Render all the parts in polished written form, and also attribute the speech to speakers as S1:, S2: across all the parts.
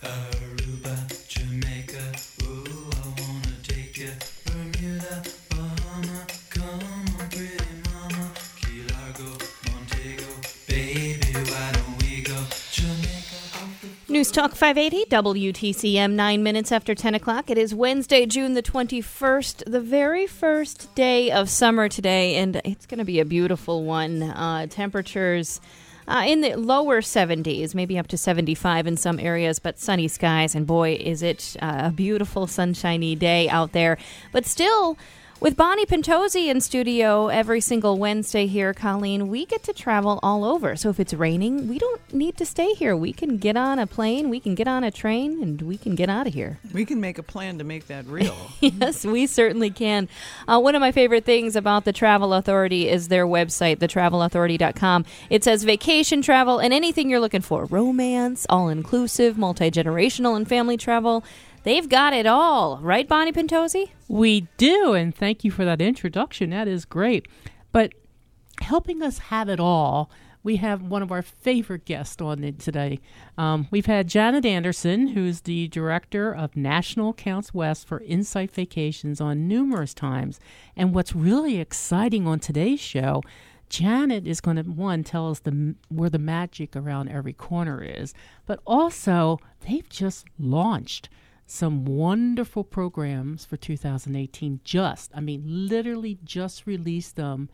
S1: Aruba, Jamaica, ooh, I wanna take you. Bermuda, Bahama, come on, pretty mama. Key Largo, Montego, baby, why don't we go? Jamaica,
S2: News Talk 580, WTCM, 9 minutes after 10 o'clock. It is Wednesday, June the 21st, the very first day of summer today, and it's going to be a beautiful one. Temperatures in the lower 70s, maybe up to 75 in some areas, but sunny skies, and boy, is it a beautiful, sunshiny day out there. But still, with Bonnie Pintozzi in studio every single Wednesday here, Colleen, we get to travel all over. So if it's raining, we don't need to stay here. We can get on a plane, we can get on a train, and we can get out of here.
S3: We can make a plan to make that real.
S2: Yes, we certainly can. One of my favorite things about the Travel Authority is their website, thetravelauthority.com. It says vacation travel and anything you're looking for. Romance, all-inclusive, multi-generational, and family travel. They've got it all. Right, Bonnie Pintozzi?
S4: We do, and thank you for that introduction. That is great. But helping us have it all, we have one of our favorite guests on it today. We've had Janet Anderson, who's the director of National Accounts West for Insight Vacations, on numerous times. And what's really exciting on today's show, Janet is going to, one, tell us where the magic around every corner is, but also they've just launched some wonderful programs for 2018. Literally just released them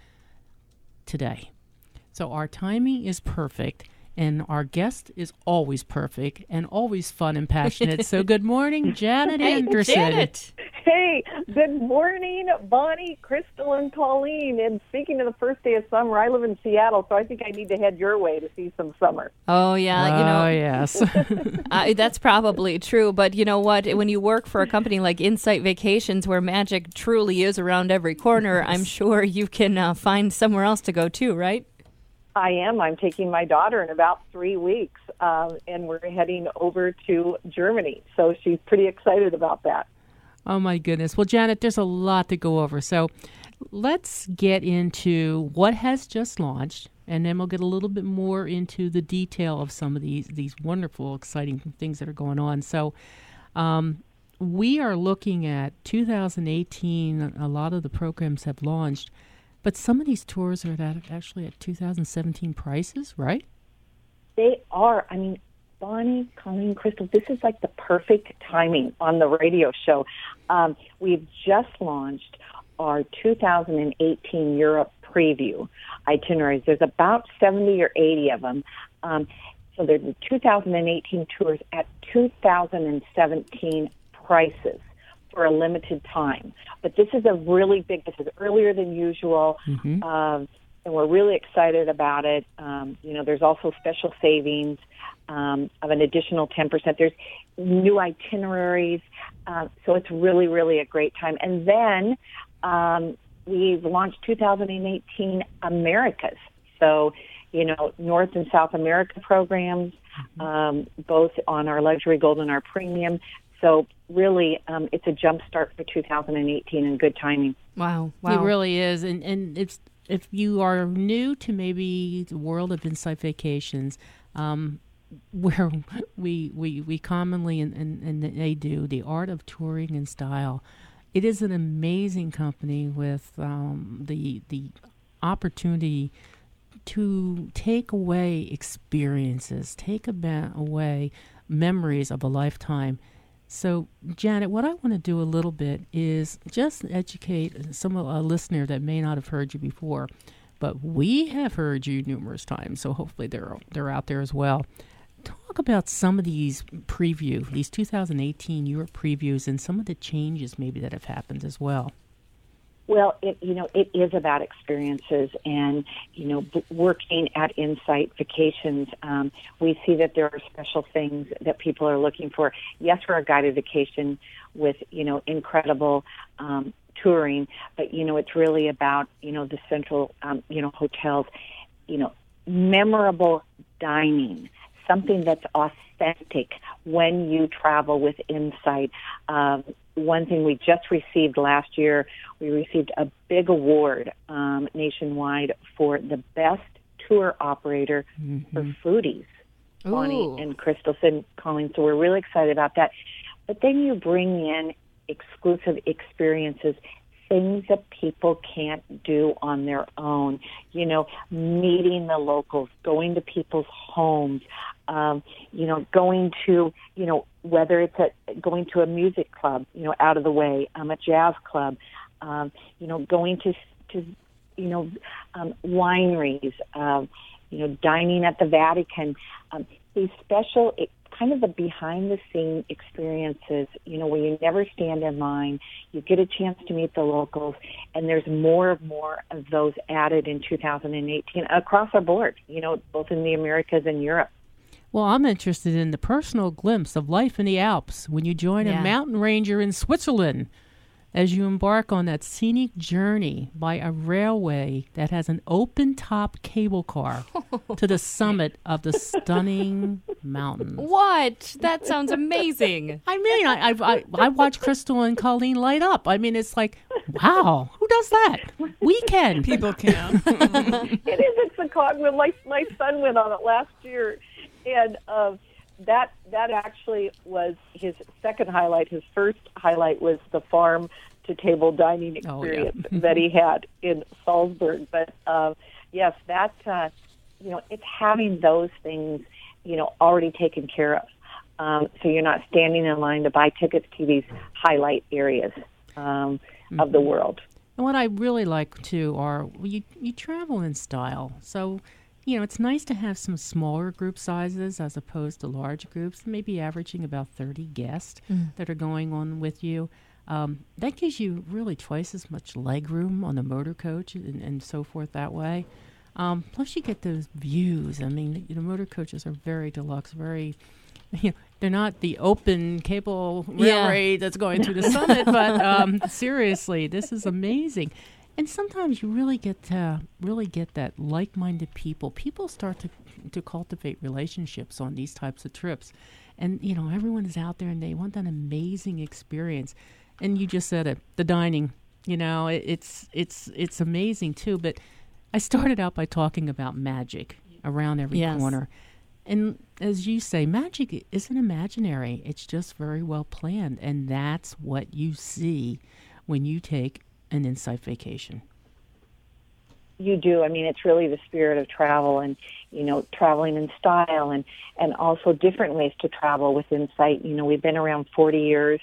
S4: today. So our timing is perfect, and our guest is always perfect and always fun and passionate. So good morning, Janet Anderson.
S2: Janet.
S5: Hey, good morning, Bonnie, Crystal, and Colleen. And speaking of the first day of summer, I live in Seattle, so I think I need to head your way to see some summer.
S2: Oh, yeah.
S4: Yes.
S2: That's probably true. But you know what? When you work for a company like Insight Vacations, where magic truly is around every corner, I'm sure you can find somewhere else to go too, right?
S5: I am. I'm taking my daughter in about 3 weeks, and we're heading over to Germany. So she's pretty excited about that.
S4: Oh, my goodness. Well, Janet, there's a lot to go over. So let's get into what has just launched, and then we'll get a little bit more into the detail of some of these wonderful, exciting things that are going on. So we are looking at 2018. A lot of the programs have launched, but some of these tours are actually at 2017 prices, right?
S5: They are. I mean, Bonnie, Colleen, Crystal, this is like the perfect timing on the radio show. We've just launched our 2018 Europe preview itineraries. There's about 70 or 80 of them. So there's the 2018 tours at 2017 prices for a limited time. But this is this is earlier than usual.
S4: Mm-hmm.
S5: And we're really excited about it. There's also special savings of an additional 10%. There's new itineraries, so it's really, really a great time. And then we've launched 2018 Americas. So, North and South America programs, both on our Luxury Gold and our Premium. So really, it's a jump start for 2018 and good timing.
S2: Wow.
S4: It really is. And it's, if you are new to maybe the world of Insight Vacations, where we commonly, and they do, the art of touring in style, it is an amazing company with the opportunity to take away experiences, away memories of a lifetime. So, Janet, what I want to do a little bit is just educate a listener that may not have heard you before, but we have heard you numerous times, so hopefully they're out there as well. Talk about some of these 2018 Europe previews, and some of the changes maybe that have happened as well.
S5: Well, it is about experiences, and, working at Insight Vacations, we see that there are special things that people are looking for. Yes, we're a guided vacation with, incredible touring, but, it's really about, the central, hotels, memorable dining, something that's authentic when you travel with Insight. One thing we just received last year, we received a big award nationwide for the best tour operator for foodies. Bonnie
S2: Ooh.
S5: and Crystal said, Colleen, so we're really excited about that. But then you bring in exclusive experiences, things that people can't do on their own. You know, meeting the locals, going to people's homes, you know, going to, you know, whether it's going to a music club, you know, out of the way, a jazz club, you know, going to you know, wineries, you know, dining at the Vatican, these special, kind of the behind-the-scene experiences, you know, where you never stand in line, you get a chance to meet the locals, and there's more of those added in 2018 across our board, you know, both in the Americas and Europe.
S4: Well, I'm interested in the personal glimpse of life in the Alps when you join a mountain ranger in Switzerland as you embark on that scenic journey by a railway that has an open-top cable car to the summit of the stunning mountains.
S2: What? That sounds amazing.
S4: I mean, I watch Crystal and Colleen light up. I mean, it's like, wow, who does that? We can.
S3: People can.
S5: It is. It's a cogwheel. My son went on it last year, and that actually was his second highlight. His first highlight was the farm to table dining experience that he had in Salzburg. But yes, that you know, it's having those things, you know, already taken care of. So you're not standing in line to buy tickets to these highlight areas of the world.
S4: And what I really like too are you travel in style. So, you know, it's nice to have some smaller group sizes as opposed to large groups, maybe averaging about 30 guests that are going on with you. That gives you really twice as much leg room on the motor coach and so forth that way. Plus, you get those views. I mean, the motor coaches are very deluxe, very, you know, they're not the open cable railway that's going through the summit, but seriously, this is amazing. And sometimes you really get that like-minded people. People start to cultivate relationships on these types of trips. And, you know, everyone is out there and they want that amazing experience. And you just said it, the dining, you know, it's amazing too. But I started out by talking about magic around every corner. And as you say, magic isn't imaginary. It's just very well planned. And that's what you see when you take an Insight vacation.
S5: You do. I mean, it's really the spirit of travel and, you know, traveling in style and also different ways to travel with Insight. You know, we've been around 40 years.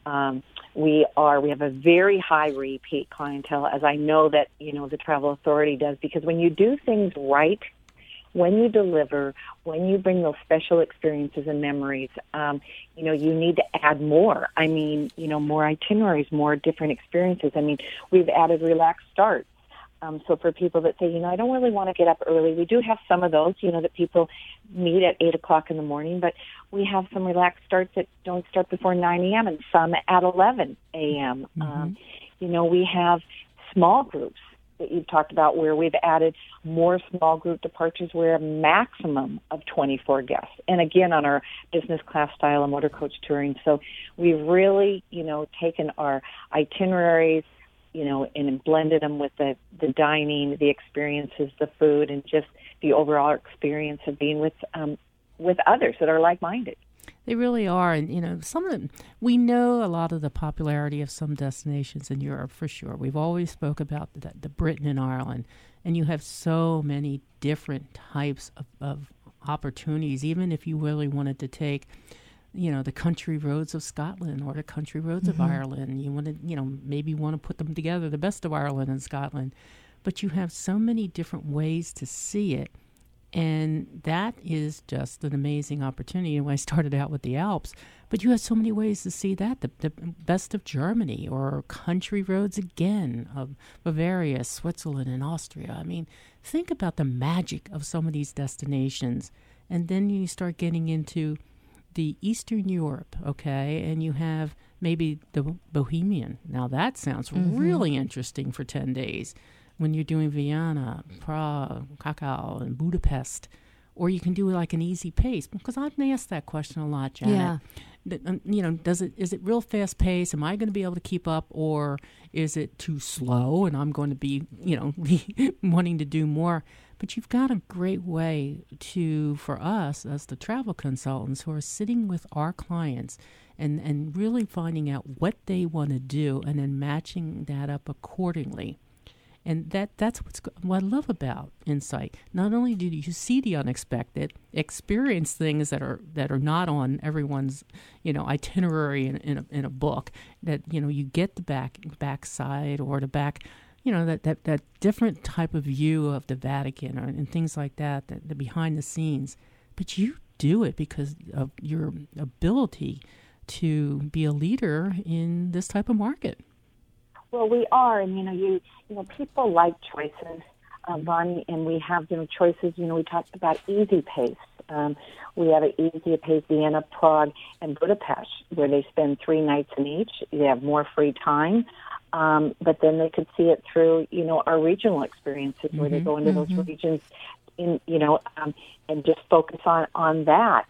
S5: We have a very high repeat clientele, as I know that, you know, the Travel Authority does, because when you do things right, when you deliver, when you bring those special experiences and memories, you know, you need to add more. I mean, you know, more itineraries, more different experiences. I mean, we've added relaxed starts. So for people that say, you know, I don't really want to get up early, we do have some of those, you know, that people meet at 8 o'clock in the morning, but we have some relaxed starts that don't start before 9 a.m. and some at 11 a.m. You know, we have small groups that you've talked about where we've added more small group departures where a maximum of 24 guests. And again, on our business class style of motor coach touring. So we've really, you know, taken our itineraries, you know, and blended them with the dining, the experiences, the food, and just the overall experience of being with others that are like-minded.
S4: They really are. And, you know, some of them, we know a lot of the popularity of some destinations in Europe for sure. We've always spoke about the Britain and Ireland, and you have so many different types of opportunities, even if you really wanted to take, you know, the country roads of Scotland or the country roads of Ireland. You want to, you know, maybe want to put them together, the best of Ireland and Scotland. But you have so many different ways to see it. And that is just an amazing opportunity. And I started out with the Alps, but you have so many ways to see that. The best of Germany or country roads again of Bavaria, Switzerland, and Austria. I mean, think about the magic of some of these destinations. And then you start getting into the Eastern Europe, okay, and you have maybe the Bohemian. Now that sounds really interesting for 10 days when you're doing Vienna, Prague, Krakow, and Budapest. Or you can do like an easy pace, because I've been asked that question a lot, Janet. You know, is it real fast pace? Am I going to be able to keep up, or is it too slow and I'm going to be, you know, wanting to do more? But you've got a great way for us as the travel consultants who are sitting with our clients and really finding out what they want to do and then matching that up accordingly. And that's what I love about Insight. Not only do you see the unexpected, experience things that are not on everyone's itinerary in a book, that you get the backside or the back, that different type of view of the Vatican and things like that, the behind the scenes. But you do it because of your ability to be a leader in this type of market.
S5: Well, we are, and people like choices, Bonnie, and we have choices. We talked about Easy Pace. We have an Easy Pace Vienna, Prague, and Budapest, where they spend 3 nights in each. They have more free time, but then they could see it through, our regional experiences, where they go into those regions, and just focus on that.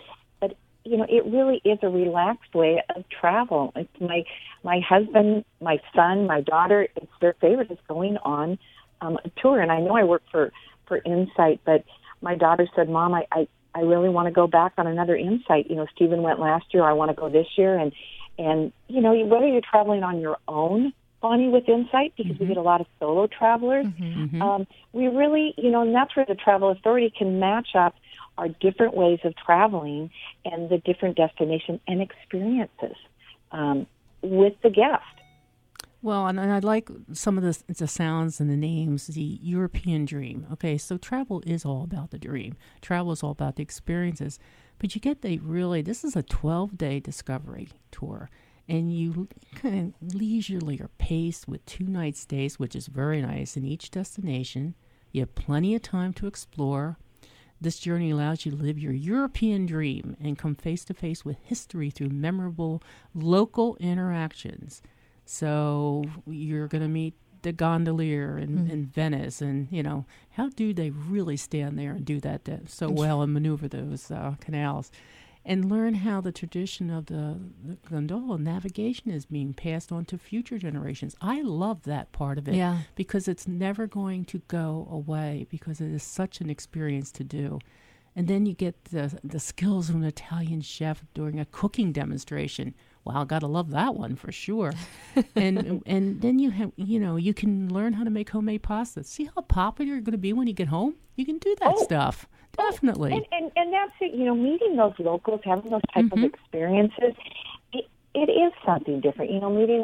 S5: It really is a relaxed way of travel. It's my husband, my son, my daughter, it's their favorite is going on a tour. And I know I work for Insight, but my daughter said, Mom, I really want to go back on another Insight. Stephen went last year. I want to go this year. And whether you're traveling on your own, Bonnie, with Insight, because we get a lot of solo travelers, we really, and that's where the Travel Authority can match up our different ways of traveling and the different destinations and experiences with the guest.
S4: Well, and I like some of the sounds and the names, the European dream. Okay, so travel is all about the dream. Travel is all about the experiences. But you get this is a 12-day discovery tour. And you kind of leisurely are paced with 2-night stays, which is very nice in each destination. You have plenty of time to explore. This journey allows you to live your European dream and come face to face with history through memorable local interactions. So you're going to meet the gondolier in Venice, and how do they really stand there and do that so well and maneuver those canals, and learn how the tradition of the gondola navigation is being passed on to future generations. I love that part of it because it's never going to go away because it is such an experience to do. And then you get the skills of an Italian chef during a cooking demonstration. Wow, gotta love that one for sure. and then you have you can learn how to make homemade pasta. See how popular you're going to be when you get home? You can do that stuff. Definitely.
S5: And that's it, meeting those locals, having those type of experiences, it is something different. Meeting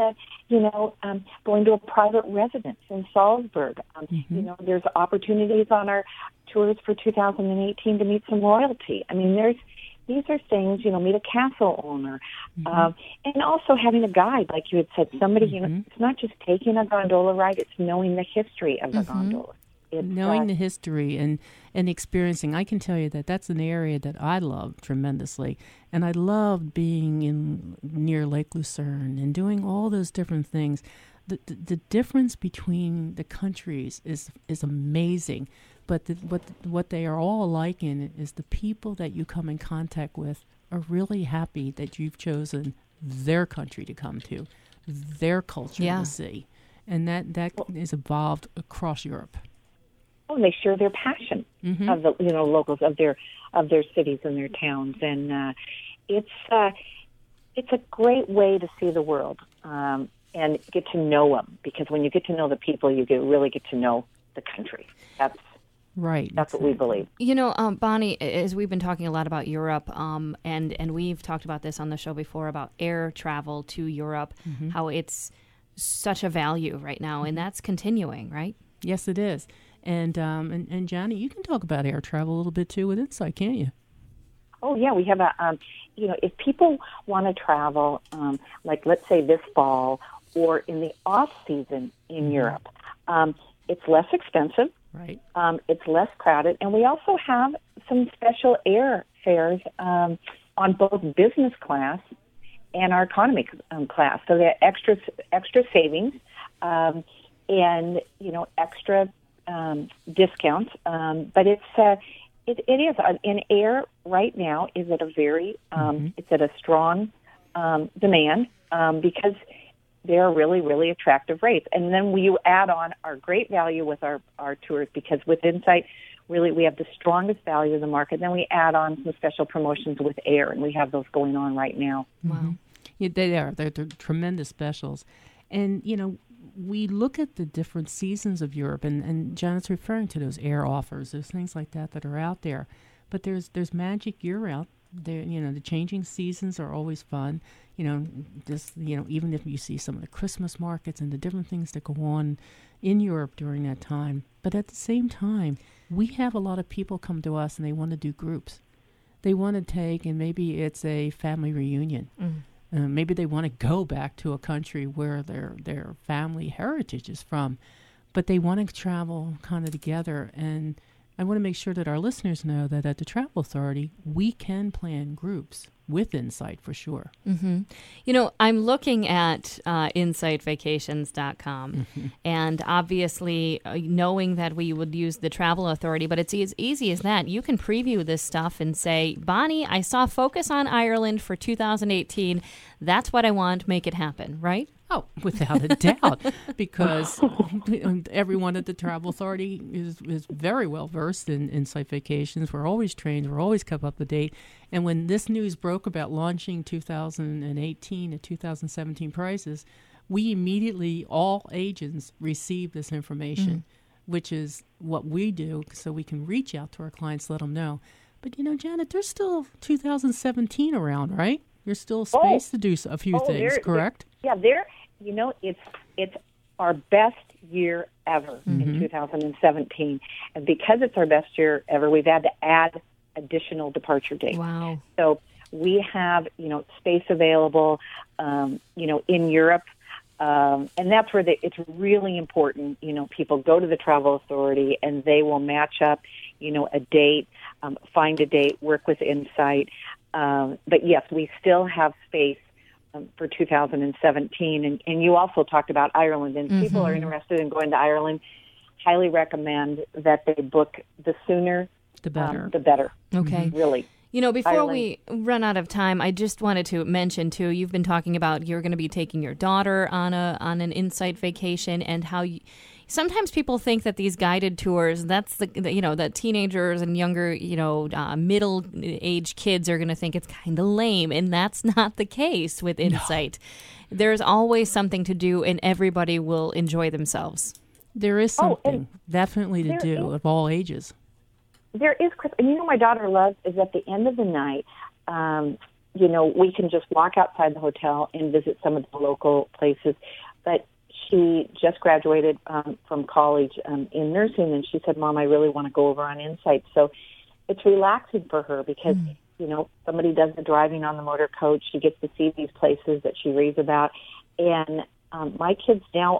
S5: going to a private residence in Salzburg. There's opportunities on our tours for 2018 to meet some royalty. These are things, meet a castle owner. And also having a guide, like you had said, somebody, it's not just taking a gondola ride, it's knowing the history of the gondola.
S4: Knowing the history and experiencing. I can tell you that's an area that I love tremendously. And I loved being near Lake Lucerne and doing all those different things. The difference between the countries is amazing. But what they are all alike in is the people that you come in contact with are really happy that you've chosen their country to come to, their culture to see. And that is evolved across Europe.
S5: Oh, and they share their passion of the locals of their cities and their towns, and it's a great way to see the world and get to know them, because when you get to know the people, you really get to know the country. That's right. That's what we believe.
S2: Bonnie, as we've been talking a lot about Europe, and we've talked about this on the show before about air travel to Europe, how it's such a value right now, and that's continuing, right?
S4: Yes, it is. And Johnny, you can talk about air travel a little bit too with Insight, can't you?
S5: Oh yeah, we have if people want to travel, like let's say this fall or in the off season in Europe, it's less expensive.
S4: Right.
S5: It's less crowded, and we also have some special air fares on both business class and our economy class. So they have extra savings and extra discounts, but it is in air right now is at a very it's at a strong demand because they are really, really attractive rates. And then we add on our great value with our tours, because with Insight, really we have the strongest value in the market. Then we add on some special promotions with Air, and we have those going on right now.
S2: Wow.
S4: Yeah, they're tremendous specials. And, we look at the different seasons of Europe, and Janet's referring to those Air offers. There's things like that are out there. But there's magic year-round. There, the changing seasons are always fun. Even if you see some of the Christmas markets and the different things that go on in Europe during that time. But at the same time, we have a lot of people come to us and they want to do groups. They want to take, and maybe it's a family reunion. Maybe they want to go back to a country where their family heritage is from, but they want to travel kind of together. And I want to make sure that our listeners know that at the Travel Authority, we can plan groups with Insight for sure.
S2: Mm-hmm. I'm looking at insightvacations.com, and obviously knowing that we would use the Travel Authority, but it's as easy as that. You can preview this stuff and say, Bonnie, I saw Focus on Ireland for 2018. That's what I want. Make it happen, right?
S4: Oh, without a doubt, because everyone at the Travel Authority is very well versed in Insight Vacations. We're always trained. We're always kept up to date. And when this news broke about launching 2018 and 2017 prices, we immediately, all agents, received this information, which is what we do so we can reach out to our clients, let them know. But, Janet, there's still 2017 around, right? There's still space to do a few things, correct?
S5: It's our best year ever in 2017. And because it's our best year ever, we've had to add additional departure dates.
S2: Wow.
S5: So we have, space available, in Europe. And that's where it's really important, people go to the Travel Authority and they will match up, a date, find a date, work with Insight. But yes, we still have space for 2017. And you also talked about Ireland, and people are interested in going to Ireland. Highly recommend that they book the sooner, the better.
S2: Okay.
S5: Really.
S2: Before
S5: Ireland.
S2: we run out of time, I just wanted to mention, too, you've been talking about you're going to be taking your daughter on an Insight vacation, and how sometimes people think that these guided tours, that's the teenagers and younger, middle-aged kids are going to think it's kind of lame, and that's not the case with Insight. No. There's always something to do, and everybody will enjoy themselves.
S4: There is something definitely to do of all ages.
S5: There is, Chris, and my daughter loves is at the end of the night, we can just walk outside the hotel and visit some of the local places. But she just graduated from college in nursing, and she said, Mom, I really want to go over on Insight. So it's relaxing for her because, somebody does the driving on the motor coach. She gets to see these places that she reads about. And my kids now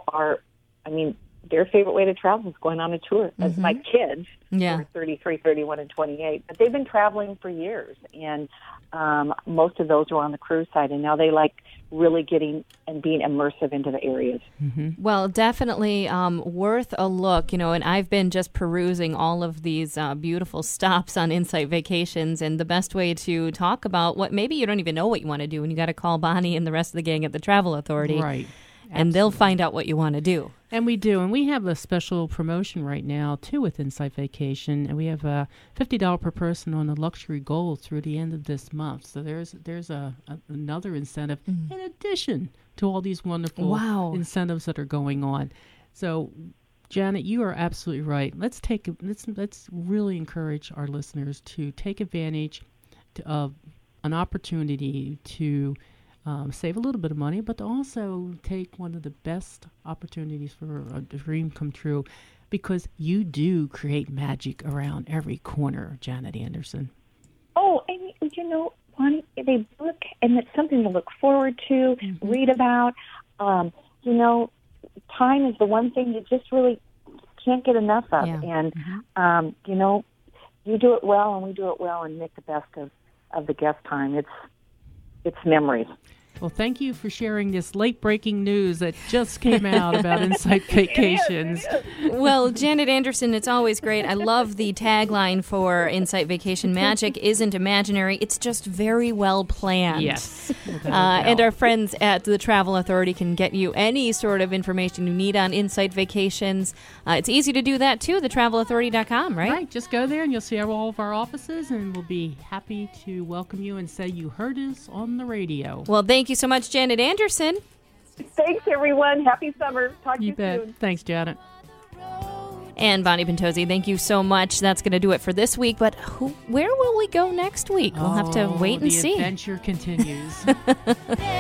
S5: their favorite way to travel is going on a tour. As my kids, who are 33, 31, and 28, but they've been traveling for years, and most of those are on the cruise side, and now they like really getting and being immersive into the areas.
S2: Well, definitely worth a look, and I've been just perusing all of these beautiful stops on Insight Vacations, and the best way to talk about what maybe you don't even know what you want to do, and you got to call Bonnie and the rest of the gang at the Travel Authority.
S4: Right.
S2: And they'll find out what you want to do.
S4: And we do. And we have a special promotion right now, too, with Insight Vacation. And we have a $50 per person on the Luxury Gold through the end of this month. So there's another incentive in addition to all these wonderful incentives that are going on. So, Janet, you are absolutely right. Let's really encourage our listeners to take advantage of an opportunity to save a little bit of money, but to also take one of the best opportunities for a dream come true, because you do create magic around every corner, Janet Anderson.
S5: Oh, and Bonnie, they book, and it's something to look forward to, read about. Time is the one thing you just really can't get enough of. Yeah. And, you do it well, and we do it well, and make the best of the guest time. It's memories.
S4: Well, thank you for sharing this late-breaking news that just came out about Insight Vacations.
S2: Well, Janet Anderson, it's always great. I love the tagline for Insight Vacation. Magic isn't imaginary. It's just very well planned.
S4: Yes.
S2: And our friends at the Travel Authority can get you any sort of information you need on Insight Vacations. It's easy to do that, too, thetravelauthority.com, right?
S4: Right. Just go there and you'll see all of our offices, and we'll be happy to welcome you and say you heard us on the radio.
S2: Well, thank you so much, Janet Anderson.
S5: Thanks, everyone. Happy summer. Talk to
S4: You
S5: you
S4: bet.
S5: soon.
S4: Thanks, Janet.
S2: And Bonnie Pentozzi, thank you so much. That's going to do it for this week. But where will we go next week? We'll have to wait and see.
S4: The adventure continues.